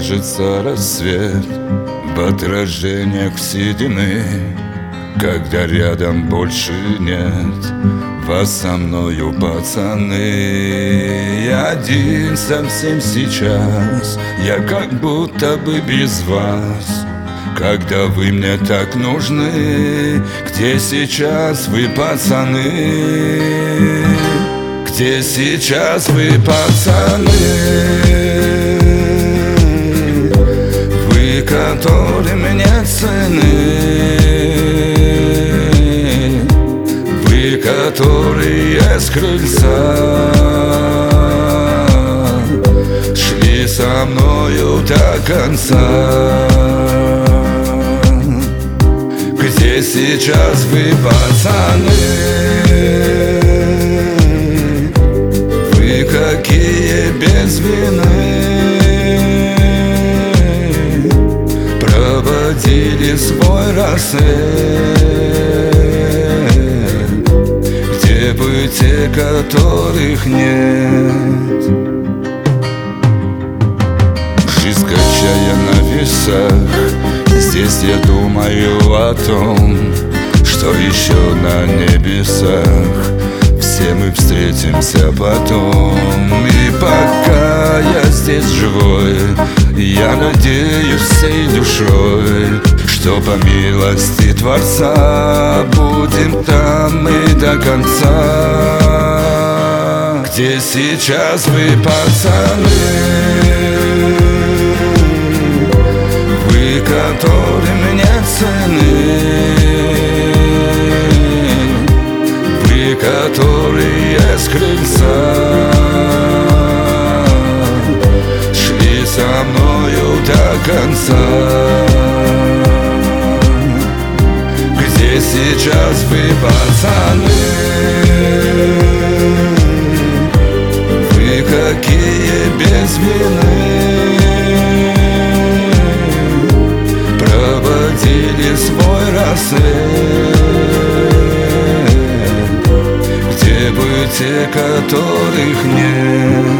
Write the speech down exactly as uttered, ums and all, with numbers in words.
кажется рассвет в отражениях седины, когда рядом больше нет вас со мною, пацаны. Я один совсем сейчас, я как будто бы без вас. Когда вы мне так нужны, где сейчас вы, пацаны? Где сейчас вы, пацаны? Вы, которые мне ценны, вы, которые с крыльца шли со мною до конца. Где сейчас вы, пацаны? Вы какие без вины проводили свой рассвет? Где бы те, которых нет? Жизнь качая на весах, здесь я думаю о том, что еще на небесах все мы встретимся потом. И пока я здесь живой, я надеюсь всей душой, что по милости Творца будем там мы до конца. Где сейчас вы, пацаны? Вы, которые мне ценны, вы, которые с крыльца шли со мною до конца. Где сейчас вы, пацаны? Вы какие без вины проводили свой рассвет? Где бы те, которых нет?